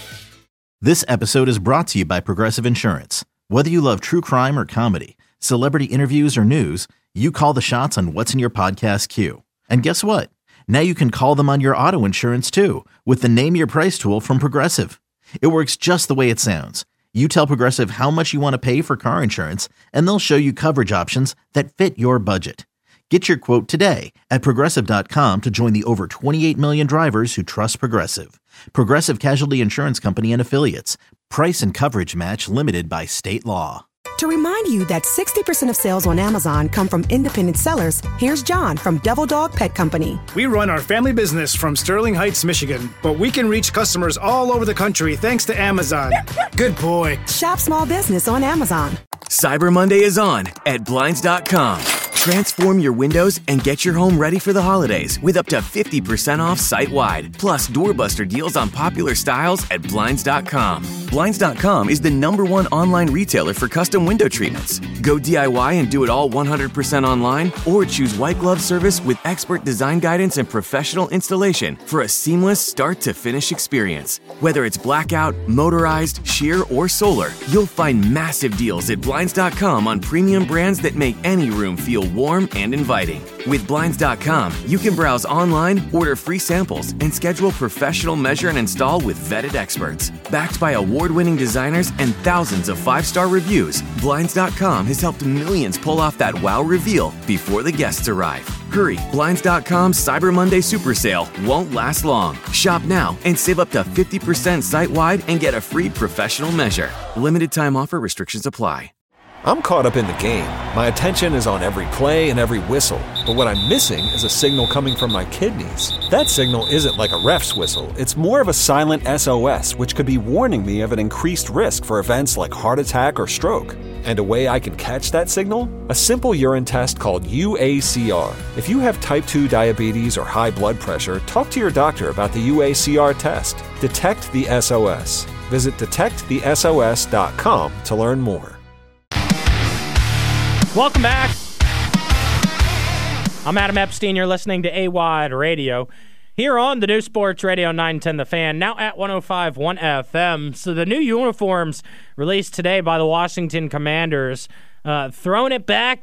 This episode is brought to you by Progressive Insurance. Whether you love true crime or comedy, celebrity interviews or news, you call the shots on what's in your podcast queue. And guess what? Now you can call them on your auto insurance too with the Name Your Price tool from Progressive. It works just the way it sounds. You tell Progressive how much you want to pay for car insurance, and they'll show you coverage options that fit your budget. Get your quote today at Progressive dot com to join the over twenty-eight million drivers who trust Progressive. Progressive Casualty Insurance Company and Affiliates. Price and coverage match limited by state law. To remind you that sixty percent of sales on Amazon come from independent sellers, here's John from Devil Dog Pet Company. We run our family business from Sterling Heights, Michigan, but we can reach customers all over the country thanks to Amazon. Good boy. Shop small business on Amazon. Cyber Monday is on at Blinds dot com. Transform your windows and get your home ready for the holidays with up to fifty percent off site-wide. Plus, doorbuster deals on popular styles at Blinds dot com. Blinds dot com is the number one online retailer for custom window treatments. Go D I Y and do it all one hundred percent online, or choose white glove service with expert design guidance and professional installation for a seamless start-to-finish experience. Whether it's blackout, motorized, sheer, or solar, you'll find massive deals at Blinds dot com on premium brands that make any room feel warm and inviting. With Blinds dot com, you can browse online, order free samples, and schedule professional measure and install with vetted experts. Backed by award-winning designers and thousands of five-star reviews, Blinds dot com has helped millions pull off that wow reveal before the guests arrive. Hurry, Blinds dot com's Cyber Monday Super Sale won't last long. Shop now and save up to fifty percent site-wide and get a free professional measure. Limited time offer, restrictions apply. I'm caught up in the game. My attention is on every play and every whistle. But what I'm missing is a signal coming from my kidneys. That signal isn't like a ref's whistle. It's more of a silent S O S, which could be warning me of an increased risk for events like heart attack or stroke. And a way I can catch that signal? A simple urine test called U A C R. If you have type two diabetes or high blood pressure, talk to your doctor about the U A C R test. Detect the S O S. Visit detect the S O S dot com to learn more. Welcome back. I'm Adam Epstein. You're listening to A W O D Radio here on the new Sports Radio nine ten The Fan, now at one oh five point one F M. So the new uniforms released today by the Washington Commanders, uh, throwing it back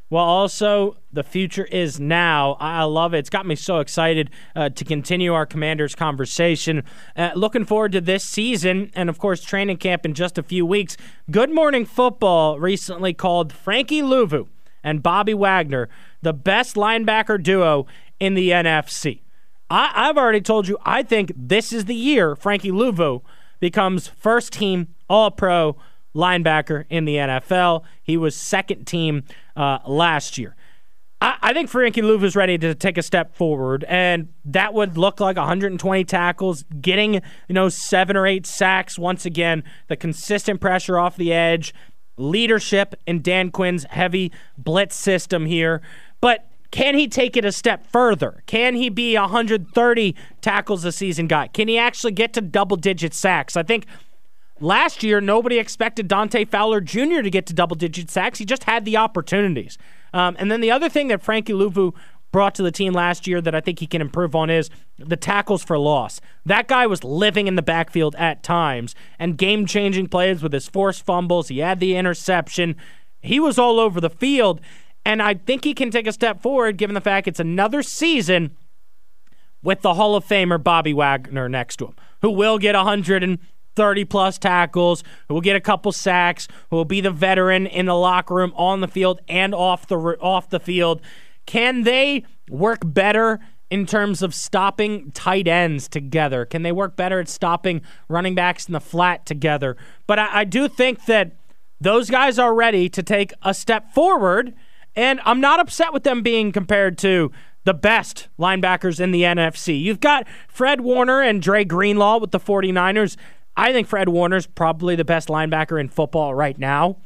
Well, also, the future is now. I love it. It's got me so excited uh, to continue our Commanders conversation. Uh, looking forward to this season and, of course, training camp in just a few weeks. Good Morning Football recently called Frankie Luvu and Bobby Wagner the best linebacker duo in the N F C. I- I've already told you, I think this is the year Frankie Luvu becomes first-team All-Pro linebacker in the N F L. He was second team uh, last year. I, I think Frankie Luvu is ready to take a step forward, and that would look like one hundred twenty tackles, getting you know seven or eight sacks once again, the consistent pressure off the edge, leadership in Dan Quinn's heavy blitz system here. But can he take it a step further? Can he be a one hundred thirty tackles a season guy? Can he actually get to double-digit sacks? I think last year, nobody expected Dante Fowler Junior to get to double-digit sacks. He just had the opportunities. Um, and then the other thing that Frankie Luvu brought to the team last year that I think he can improve on is the tackles for loss. That guy was living in the backfield at times and game-changing plays with his forced fumbles. He had the interception. He was all over the field. And I think he can take a step forward given the fact it's another season with the Hall of Famer Bobby Wagner next to him, who will get one hundred thirty-plus tackles, who will get a couple sacks, who will be the veteran in the locker room, on the field, and off the off the field. Can they work better in terms of stopping tight ends together? Can they work better at stopping running backs in the flat together? But I, I do think that those guys are ready to take a step forward, and I'm not upset with them being compared to the best linebackers in the N F C. You've got Fred Warner and Dre Greenlaw with the 49ers. I think Fred Warner's probably the best linebacker in football right now.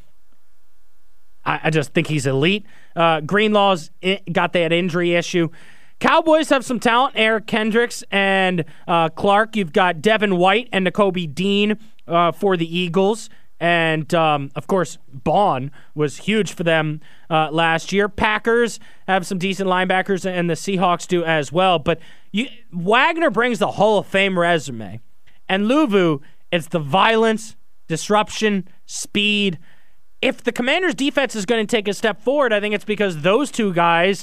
I, I just think he's elite. Uh, Greenlaw's got that injury issue. Cowboys have some talent. Eric Kendricks and uh, Clark. You've got Devin White and Nakobe Dean uh, for the Eagles. And, um, of course, Bond was huge for them uh, last year. Packers have some decent linebackers, and the Seahawks do as well. But you, Wagner brings the Hall of Fame resume. And Luvu, it's the violence, disruption, speed. If the Commanders' defense is going to take a step forward, I think it's because those two guys,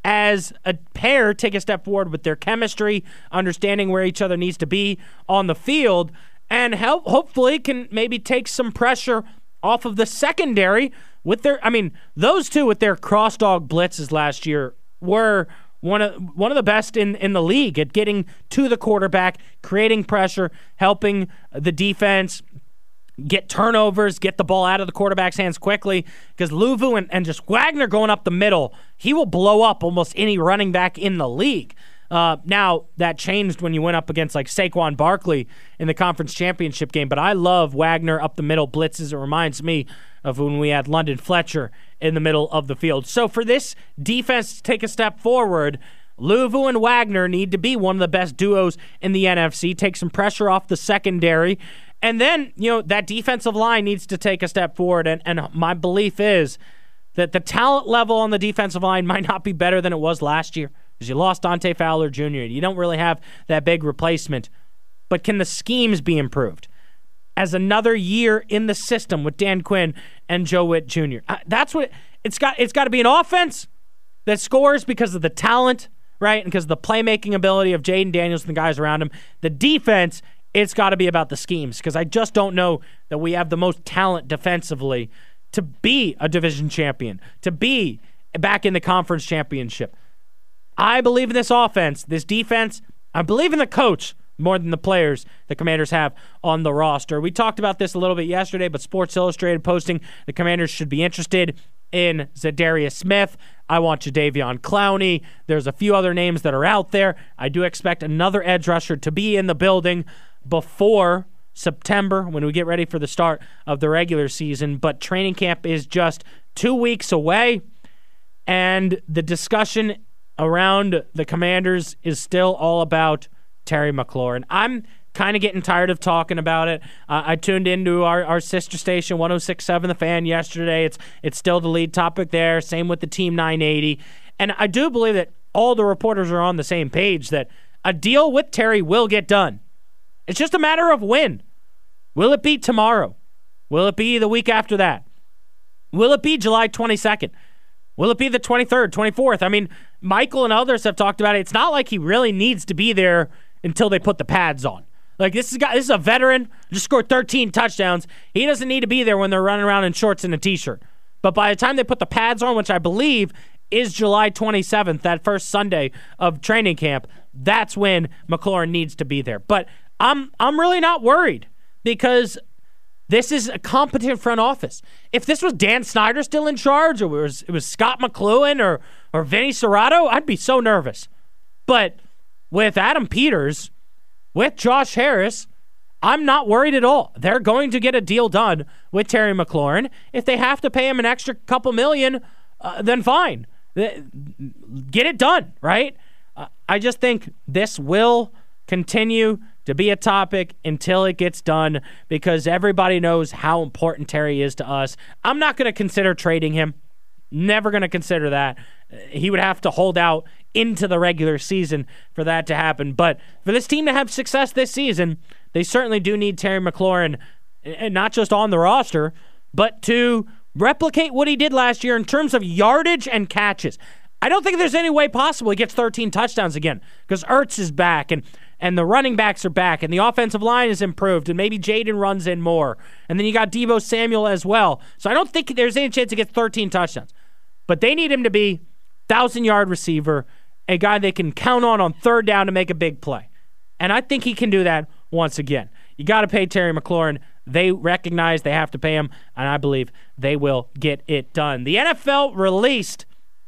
as a pair, take a step forward with their chemistry, understanding where each other needs to be on the field, and help, hopefully can maybe take some pressure off of the secondary with their, I mean, those two with their cross-dog blitzes last year were one of one of the best in, in the league at getting to the quarterback, creating pressure, helping the defense get turnovers, get the ball out of the quarterback's hands quickly, because Luvu and, and just Wagner going up the middle, he will blow up almost any running back in the league. Uh, now, that changed when you went up against like Saquon Barkley in the conference championship game, but I love Wagner up the middle blitzes. It reminds me of when we had London Fletcher in the middle of the field. So for this defense to take a step forward, Luvu and Wagner need to be one of the best duos in the N F C, take some pressure off the secondary, and then, you know, that defensive line needs to take a step forward, and, and my belief is that the talent level on the defensive line might not be better than it was last year, because you lost Dante Fowler Junior You don't really have that big replacement. But can the schemes be improved? As another year in the system with Dan Quinn and Joe Witt Junior Uh, that's what it's got. It's got to be an offense that scores because of the talent, right, and because of the playmaking ability of Jaden Daniels and the guys around him. The defense, it's got to be about the schemes, because I just don't know that we have the most talent defensively to be a division champion, to be back in the conference championship. I believe in this offense, this defense. I believe in the coach more than the players the Commanders have on the roster. We talked about this a little bit yesterday, but Sports Illustrated posting the Commanders should be interested in Zadarius Smith. I want Jadeveon Clowney. There's a few other names that are out there. I do expect another edge rusher to be in the building before September when we get ready for the start of the regular season, but training camp is just two weeks away, and the discussion around the Commanders is still all about Terry McLaurin. I'm kind of getting tired of talking about it. Uh, I tuned into our, our sister station, one oh six point seven The Fan, yesterday. It's it's still the lead topic there. Same with the Team nine eighty. And I do believe that all the reporters are on the same page that a deal with Terry will get done. It's just a matter of when. Will it be tomorrow? Will it be the week after that? Will it be July twenty-second? Will it be the twenty-third, twenty-fourth? I mean, Michael and others have talked about it. It's not like he really needs to be there until they put the pads on. Like, this is, this is a veteran, just scored thirteen touchdowns. He doesn't need to be there when they're running around in shorts and a T-shirt. But by the time they put the pads on, which I believe is July twenty-seventh, that first Sunday of training camp, that's when McLaurin needs to be there. But I'm I'm really not worried because this is a competent front office. If this was Dan Snyder still in charge, or it was, it was Scott McLuhan or, or Vinny Serrato, I'd be so nervous. But with Adam Peters, with Josh Harris, I'm not worried at all. They're going to get a deal done with Terry McLaurin. If they have to pay him an extra couple million, uh, then fine. Get it done, right? Uh, I just think this will continue to be a topic until it gets done because everybody knows how important Terry is to us. I'm not going to consider trading him. Never going to consider that. He would have to hold out into the regular season for that to happen. But for this team to have success this season, they certainly do need Terry McLaurin, and not just on the roster, but to replicate what he did last year in terms of yardage and catches. I don't think there's any way possible he gets thirteen touchdowns again because Ertz is back and and the running backs are back and the offensive line is improved and maybe Jaden runs in more. And then you got Deebo Samuel as well. So I don't think there's any chance he gets thirteen touchdowns. But they need him to be thousand-yard receiver, a guy they can count on on third down to make a big play. And I think he can do that once again. You got to pay Terry McLaurin. They recognize they have to pay him, and I believe they will get it done. The N F L released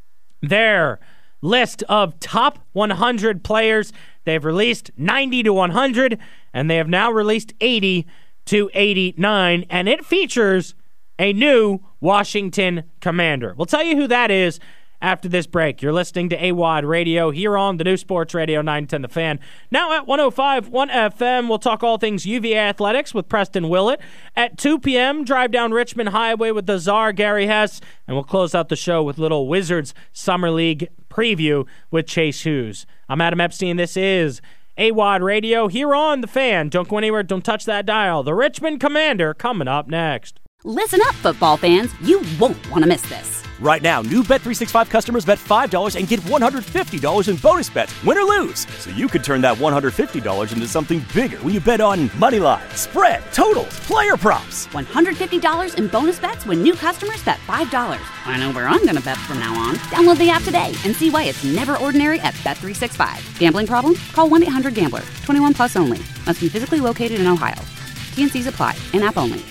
their list of top one hundred players. They've released ninety to one hundred, and they have now released eighty to eighty-nine, and it features a new Washington Commander. We'll tell you who that is after this break. You're listening to A W O D Radio here on the new Sports Radio nine ten The Fan. Now at one oh five point one F M, we'll talk all things U V A athletics with Preston Willett. At two p.m., drive down Richmond Highway with the czar, Gary Hess, and we'll close out the show with little Wizards Summer League preview with Chase Hughes. I'm Adam Epstein. This is A W O D Radio here on The Fan. Don't go anywhere. Don't touch that dial. The Richmond Commander coming up next. Listen up, football fans. You won't want to miss this. Right now, new Bet three sixty-five customers bet five dollars and get one hundred fifty dollars in bonus bets, win or lose. So you could turn that one hundred fifty dollars into something bigger when you bet on money line, spread, totals, player props. one hundred fifty dollars in bonus bets when new customers bet five dollars. I know where I'm going to bet from now on. Download the app today and see why it's never ordinary at Bet three sixty-five. Gambling problem? Call one eight hundred gambler. twenty-one plus only. Must be physically located in Ohio. T N Cs apply. In-app only.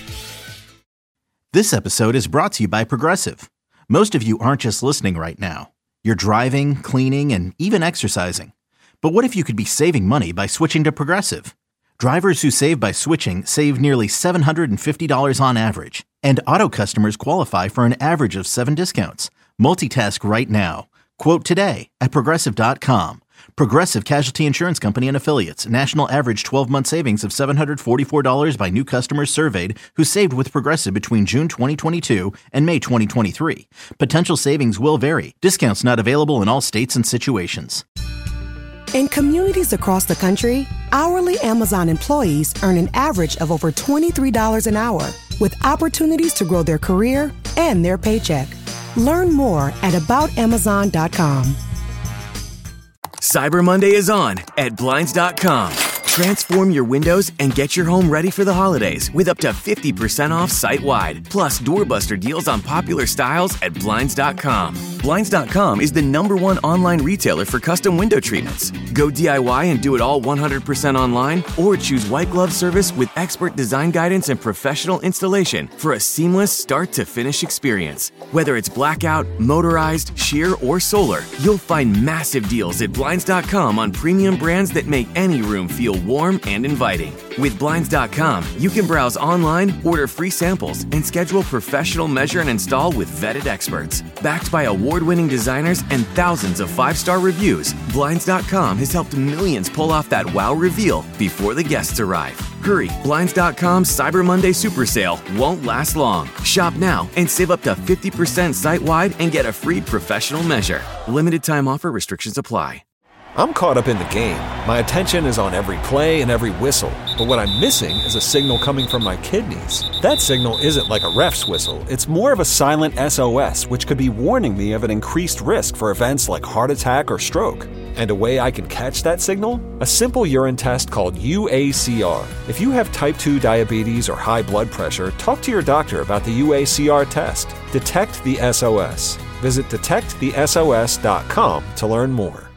This episode is brought to you by Progressive. Most of you aren't just listening right now. You're driving, cleaning, and even exercising. But what if you could be saving money by switching to Progressive? Drivers who save by switching save nearly seven hundred fifty dollars on average. And auto customers qualify for an average of seven discounts. Multitask right now. Quote today at Progressive dot com. Progressive Casualty Insurance Company and Affiliates. National average twelve-month savings of seven hundred forty-four dollars by new customers surveyed who saved with Progressive between June twenty twenty-two and May twenty twenty-three. Potential savings will vary. Discounts not available in all states and situations. In communities across the country, hourly Amazon employees earn an average of over twenty-three dollars an hour, with opportunities to grow their career and their paycheck. Learn more at about amazon dot com. Cyber Monday is on at Blinds dot com. Transform your windows and get your home ready for the holidays with up to fifty percent off site-wide. Plus, doorbuster deals on popular styles at Blinds dot com. Blinds dot com is the number one online retailer for custom window treatments. Go D I Y and do it all one hundred percent online, or choose white glove service with expert design guidance and professional installation for a seamless start-to-finish experience. Whether it's blackout, motorized, sheer, or solar, you'll find massive deals at Blinds dot com on premium brands that make any room feel warm and inviting. With Blinds dot com, you can browse online, order free samples, and schedule professional measure and install with vetted experts. Backed by award-winning designers and thousands of five-star reviews, Blinds dot com has helped millions pull off that wow reveal before the guests arrive. Hurry, Blinds dot com's Cyber Monday Super Sale won't last long. Shop now and save up to fifty percent site-wide and get a free professional measure. Limited time offer, restrictions apply. I'm caught up in the game. My attention is on every play and every whistle. But what I'm missing is a signal coming from my kidneys. That signal isn't like a ref's whistle. It's more of a silent S O S, which could be warning me of an increased risk for events like heart attack or stroke. And a way I can catch that signal? A simple urine test called U A C R. If you have type two diabetes or high blood pressure, talk to your doctor about the U A C R test. Detect the S O S. Visit detect the S O S dot com to learn more.